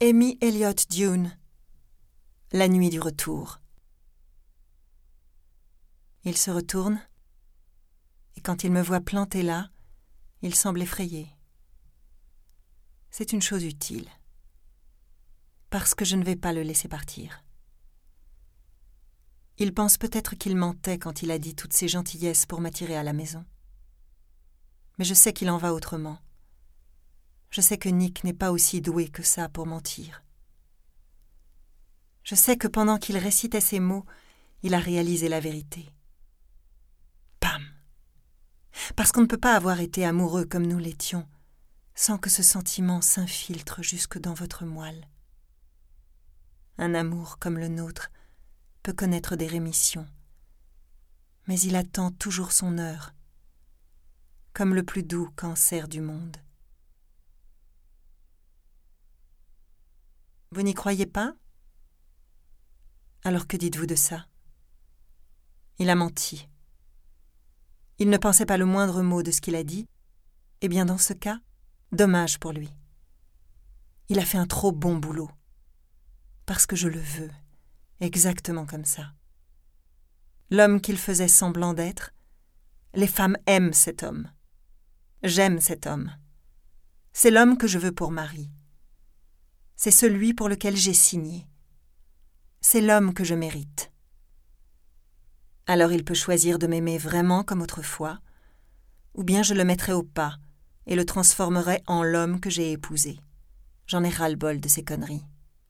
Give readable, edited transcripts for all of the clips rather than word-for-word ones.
Amy Elliott Dune. La nuit du retour. Il se retourne, et quand il me voit plantée là, il semble effrayé. C'est une chose utile, parce que je ne vais pas le laisser partir. Il pense peut-être qu'il mentait quand il a dit toutes ces gentillesses pour m'attirer à la maison. Mais je sais qu'il en va autrement. Je sais que Nick n'est pas aussi doué que ça pour mentir. Je sais que pendant qu'il récitait ces mots, il a réalisé la vérité. Bam! Parce qu'on ne peut pas avoir été amoureux comme nous l'étions, sans que ce sentiment s'infiltre jusque dans votre moelle. Un amour comme le nôtre peut connaître des rémissions, mais il attend toujours son heure, comme le plus doux cancer du monde. Vous n'y croyez pas? Alors que dites-vous de ça? Il a menti. Il ne pensait pas le moindre mot de ce qu'il a dit. Eh bien, dans ce cas, dommage pour lui. Il a fait un trop bon boulot. Parce que je le veux, exactement comme ça. L'homme qu'il faisait semblant d'être, les femmes aiment cet homme. J'aime cet homme. C'est l'homme que je veux pour mari. C'est celui pour lequel j'ai signé. C'est l'homme que je mérite. Alors il peut choisir de m'aimer vraiment comme autrefois, ou bien je le mettrai au pas et le transformerai en l'homme que j'ai épousé. J'en ai ras-le-bol de ces conneries.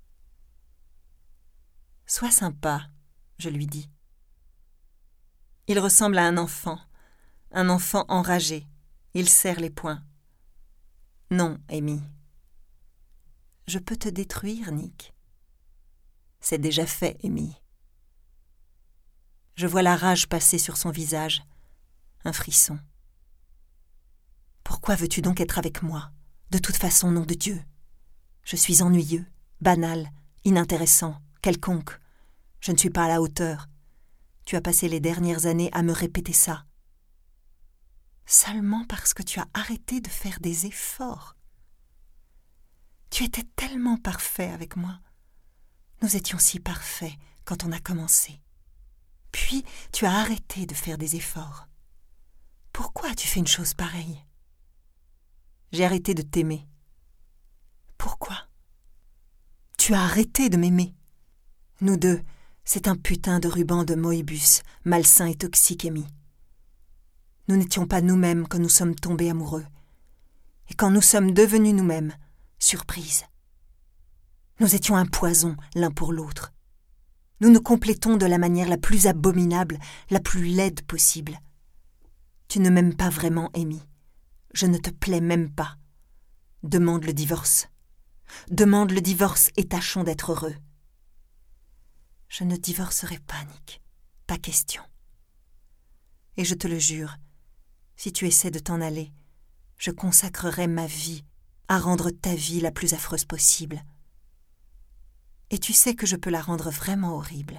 Sois sympa, je lui dis. Il ressemble à un enfant enragé. Il serre les poings. Non, Amy. Je peux te détruire, Nick. C'est déjà fait, Amy. Je vois la rage passer sur son visage, un frisson. Pourquoi veux-tu donc être avec moi? De toute façon, nom de Dieu. Je suis ennuyeux, banal, inintéressant, quelconque. Je ne suis pas à la hauteur. Tu as passé les dernières années à me répéter ça. Seulement parce que tu as arrêté de faire des efforts. Tu étais tellement parfait avec moi. Nous étions si parfaits quand on a commencé. Puis, tu as arrêté de faire des efforts. Pourquoi as-tu fait une chose pareille? J'ai arrêté de t'aimer. Pourquoi? Tu as arrêté de m'aimer. Nous deux, c'est un putain de ruban de Moebius, malsain et toxique, Amy. Nous n'étions pas nous-mêmes quand nous sommes tombés amoureux. Et quand nous sommes devenus nous-mêmes, surprise. Nous étions un poison l'un pour l'autre. Nous nous complétons de la manière la plus abominable, la plus laide possible. Tu ne m'aimes pas vraiment, Amy. Je ne te plais même pas. Demande le divorce. Demande le divorce et tâchons d'être heureux. Je ne divorcerai pas, Nick. Pas question. Et je te le jure, si tu essaies de t'en aller, je consacrerai ma vie à rendre ta vie la plus affreuse possible. Et tu sais que je peux la rendre vraiment horrible.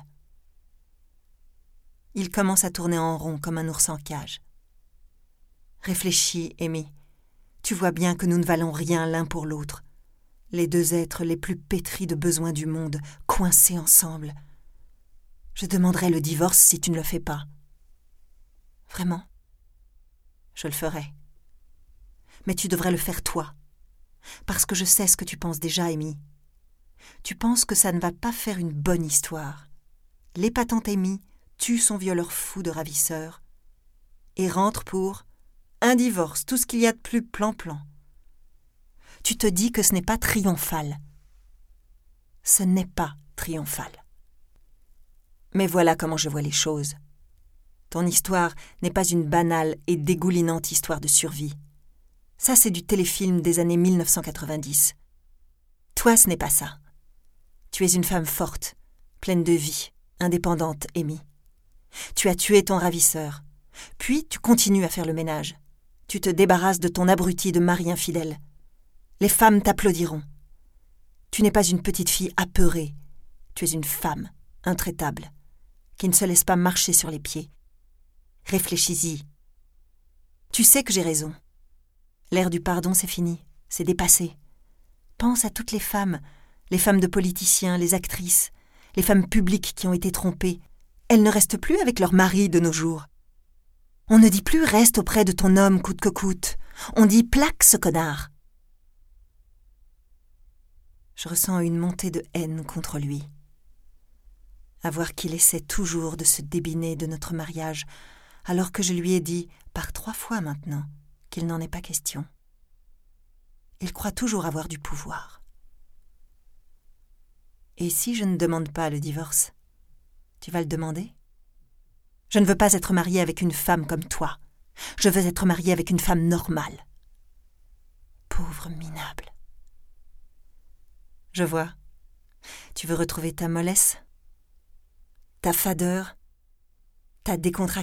Il commence à tourner en rond comme un ours en cage. Réfléchis, Amy. Tu vois bien que nous ne valons rien l'un pour l'autre. Les deux êtres les plus pétris de besoins du monde, coincés ensemble. Je demanderai le divorce si tu ne le fais pas. Vraiment? Je le ferai. Mais tu devrais le faire toi. Parce que je sais ce que tu penses déjà, Amy. Tu penses que ça ne va pas faire une bonne histoire. L'épatante Amy tue son violeur fou de ravisseur et rentre pour un divorce, tout ce qu'il y a de plus plan-plan. Tu te dis que ce n'est pas triomphal. Ce n'est pas triomphal. Mais voilà comment je vois les choses. Ton histoire n'est pas une banale et dégoulinante histoire de survie. Ça, c'est du téléfilm des années 1990. Toi, ce n'est pas ça. Tu es une femme forte, pleine de vie, indépendante, Amy. Tu as tué ton ravisseur. Puis, tu continues à faire le ménage. Tu te débarrasses de ton abruti de mari infidèle. Les femmes t'applaudiront. Tu n'es pas une petite fille apeurée. Tu es une femme, intraitable, qui ne se laisse pas marcher sur les pieds. Réfléchis-y. Tu sais que j'ai raison. L'ère du pardon, c'est fini. C'est dépassé. Pense à toutes les femmes, Les femmes de politiciens, les actrices, les femmes publiques qui ont été trompées, elles ne restent plus avec leur mari de nos jours. On ne dit plus « reste auprès de ton homme coûte que coûte ». On dit « plaque ce connard ». Je ressens une montée de haine contre lui. À voir qu'il essaie toujours de se débiner de notre mariage, alors que je lui ai dit, par 3 fois maintenant, qu'il n'en est pas question. Il croit toujours avoir du pouvoir. Et si je ne demande pas le divorce, tu vas le demander ? Je ne veux pas être mariée avec une femme comme toi. Je veux être mariée avec une femme normale. Pauvre minable. Je vois. Tu veux retrouver ta mollesse ? Ta fadeur ? Ta décontraction ?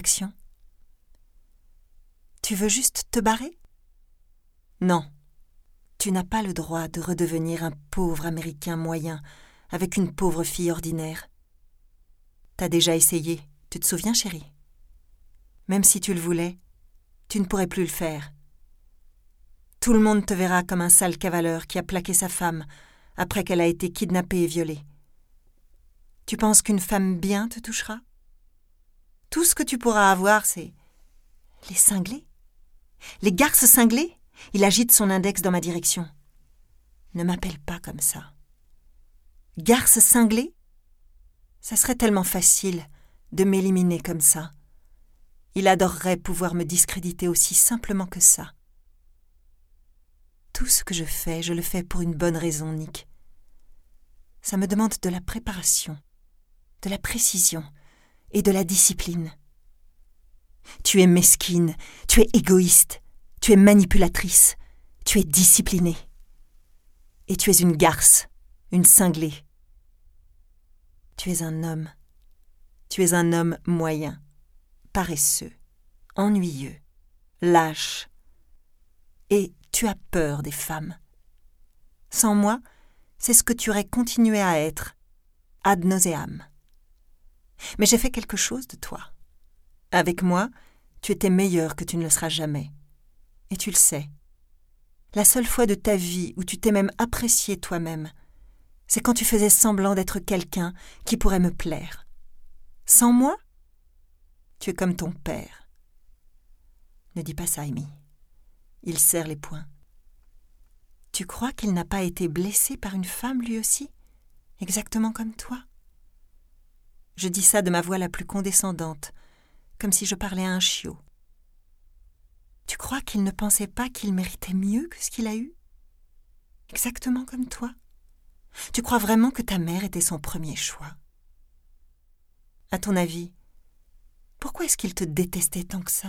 Tu veux juste te barrer ? Non. Tu n'as pas le droit de redevenir un pauvre Américain moyen avec une pauvre fille ordinaire. T'as déjà essayé, tu te souviens, chérie ? Même si tu le voulais, tu ne pourrais plus le faire. Tout le monde te verra comme un sale cavaleur qui a plaqué sa femme après qu'elle a été kidnappée et violée. Tu penses qu'une femme bien te touchera ? Tout ce que tu pourras avoir, c'est les cinglés. Les garces cinglés ? Il agite son index dans ma direction. Ne m'appelle pas comme ça. Garce cinglée ? Ça serait tellement facile de m'éliminer comme ça. Il adorerait pouvoir me discréditer aussi simplement que ça. Tout ce que je le fais pour une bonne raison, Nick. Ça me demande de la préparation, de la précision et de la discipline. Tu es mesquine, tu es égoïste, tu es manipulatrice, tu es disciplinée. Et tu es une garce, une cinglée. Tu es un homme moyen, paresseux, ennuyeux, lâche. Et tu as peur des femmes. Sans moi, c'est ce que tu aurais continué à être, ad nauseam. Mais j'ai fait quelque chose de toi. Avec moi, tu étais meilleur que tu ne le seras jamais. Et tu le sais. La seule fois de ta vie où tu t'es même apprécié toi-même, c'est quand tu faisais semblant d'être quelqu'un qui pourrait me plaire. Sans moi, tu es comme ton père. Ne dis pas ça, Amy. Il serre les poings. Tu crois qu'il n'a pas été blessé par une femme lui aussi, exactement comme toi ? Je dis ça de ma voix la plus condescendante, comme si je parlais à un chiot. Tu crois qu'il ne pensait pas qu'il méritait mieux que ce qu'il a eu ? Exactement comme toi ? Tu crois vraiment que ta mère était son premier choix ? À ton avis, pourquoi est-ce qu'il te détestait tant que ça ?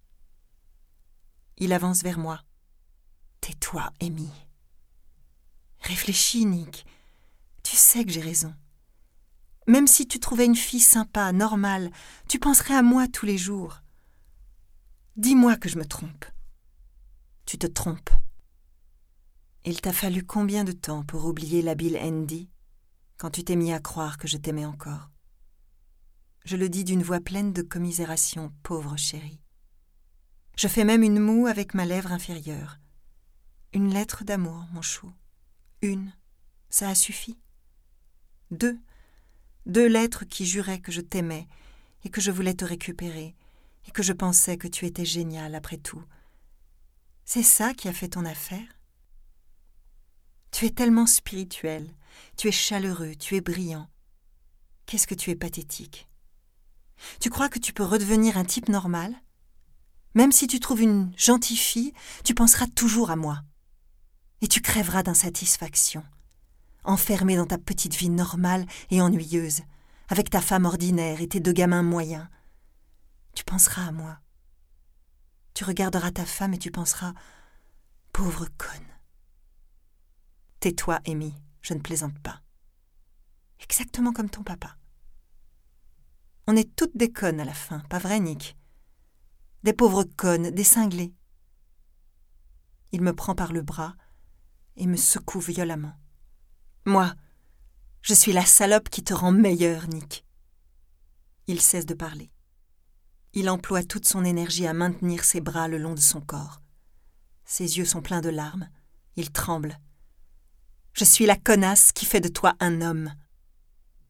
Il avance vers moi. Tais-toi, Amy. Réfléchis, Nick. Tu sais que j'ai raison. Même si tu trouvais une fille sympa, normale, tu penserais à moi tous les jours. Dis-moi que je me trompe. Tu te trompes. Il t'a fallu combien de temps pour oublier l'habile Andy quand tu t'es mis à croire que je t'aimais encore ? Je le dis d'une voix pleine de commisération, pauvre chérie. Je fais même une moue avec ma lèvre inférieure. Une lettre d'amour, mon chou. Une, ça a suffi. 2 lettres qui juraient que je t'aimais et que je voulais te récupérer et que je pensais que tu étais génial après tout. C'est ça qui a fait ton affaire ? Tu es tellement spirituel, tu es chaleureux, tu es brillant. Qu'est-ce que tu es pathétique. Tu crois que tu peux redevenir un type normal ? Même si tu trouves une gentille fille, tu penseras toujours à moi. Et tu crèveras d'insatisfaction, enfermé dans ta petite vie normale et ennuyeuse, avec ta femme ordinaire et tes 2 gamins moyens. Tu penseras à moi. Tu regarderas ta femme et tu penseras « Pauvre conne ». Tais-toi, Amy, je ne plaisante pas. Exactement comme ton papa. On est toutes des connes à la fin, pas vrai, Nick ? Des pauvres connes, des cinglés. Il me prend par le bras et me secoue violemment. Moi, je suis la salope qui te rend meilleur, Nick. Il cesse de parler. Il emploie toute son énergie à maintenir ses bras le long de son corps. Ses yeux sont pleins de larmes. Il tremble. Je suis la connasse qui fait de toi un homme. »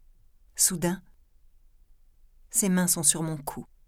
Soudain, ses mains sont sur mon cou.